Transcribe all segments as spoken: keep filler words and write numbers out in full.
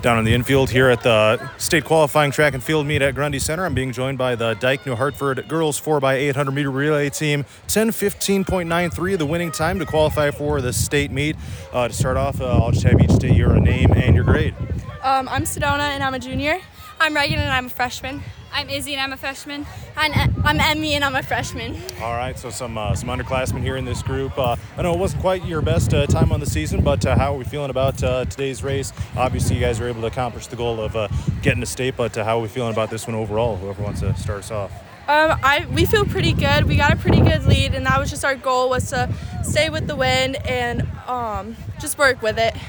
Down in the infield here at the state qualifying track and field meet at Grundy Center, I'm being joined by the Dike New Hartford girls four by eight hundred meter relay team. ten fifteen point nine three, the winning time to qualify for the state meet. Uh, to start off, uh, I'll just have each state your name and your grade. Um, I'm Sedona and I'm a junior. I'm Reagan and I'm a freshman. I'm Izzy and I'm a freshman. I'm, I'm Emmy and I'm a freshman. All right, so some uh, some underclassmen here in this group. Uh, I know it wasn't quite your best uh, time on the season, but uh, how are we feeling about uh, today's race? Obviously, you guys were able to accomplish the goal of uh, getting to state, but uh, how are we feeling about this one overall? Whoever wants to start us off. Um, I we feel pretty good. We got a pretty good lead, and that was just our goal, was to stay with the wind and um, just work with it.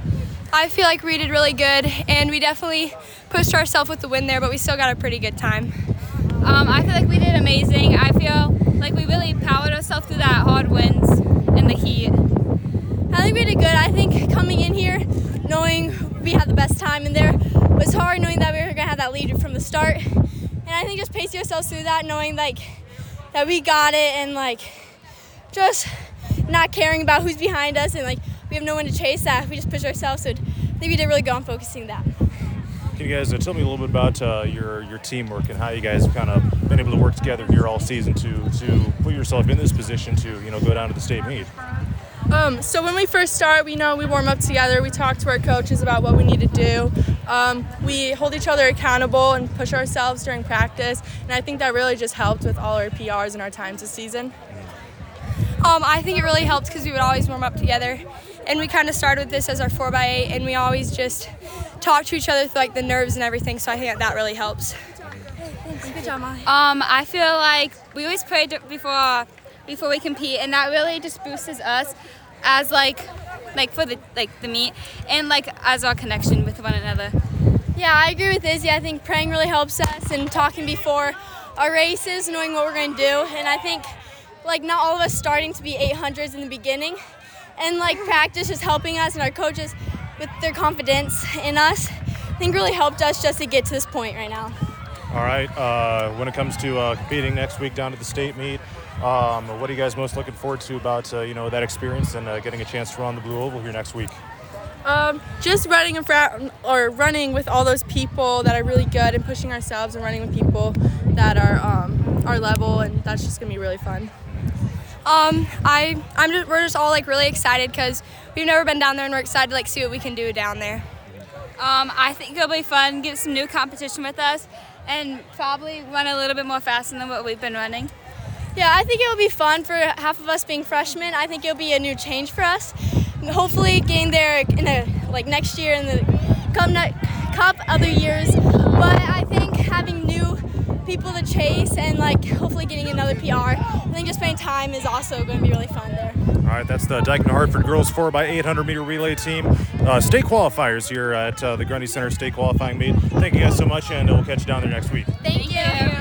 I feel like we did really good, and we definitely pushed ourselves with the win there, but we still got a pretty good time. Um, I feel like we did amazing. I feel like we really powered ourselves through that hard winds and the heat. I think we did good. I think coming in here, knowing we had the best time in there was hard, knowing that we were going to have that lead from the start. And I think just pacing ourselves through that, knowing like that we got it, and like just not caring about who's behind us, and like we have no one to chase that. We just push ourselves, so I think we did really good on focusing that. Can you guys uh, tell me a little bit about uh, your your teamwork and how you guys have kind of been able to work together here all season to to put yourself in this position to you know go down to the state meet? Um, so when we first start, we know we warm up together. We talk to our coaches about what we need to do. Um, we hold each other accountable and push ourselves during practice, and I think that really just helped with all our P Rs and our times this season. Um, I think it really helped because we would always warm up together, and we kind of started with this as our four by eight, and we always just talk to each other through like the nerves and everything, so I think that, that really helps. Good job, Molly. Um, I feel like we always pray before before we compete, and that really just boosts us as like like for the like the meet and like as our connection with one another. Yeah, I agree with Izzy. I think praying really helps us, and talking before our races, knowing what we're going to do, and I think like not all of us starting to be eight hundreds in the beginning, and like practice is helping us, and our coaches with their confidence in us, I think really helped us just to get to this point right now. All right, uh, when it comes to uh, competing next week down to the state meet, um, what are you guys most looking forward to about uh, you know that experience and uh, getting a chance to run the Blue Oval here next week? Um, just running in front, or running with all those people that are really good, and pushing ourselves and running with people that are um, our level, and that's just gonna be really fun. Um, I, I'm just, we're just all like really excited because we've never been down there, and we're excited to like see what we can do down there. Um, I think it'll be fun, get some new competition with us, and probably run a little bit more faster than what we've been running. Yeah, I think it'll be fun for half of us being freshmen. I think it'll be a new change for us. And hopefully getting there in a, like next year in the cup, cup other years. But I think having new people to chase and like hopefully getting another P R, I think just spending time is also going to be really fun there. All right, that's the Dike New Hartford girls four by eight hundred meter relay team. Uh, state qualifiers here at uh, the Grundy Center state qualifying meet. Thank you guys so much, and we'll catch you down there next week. Thank you.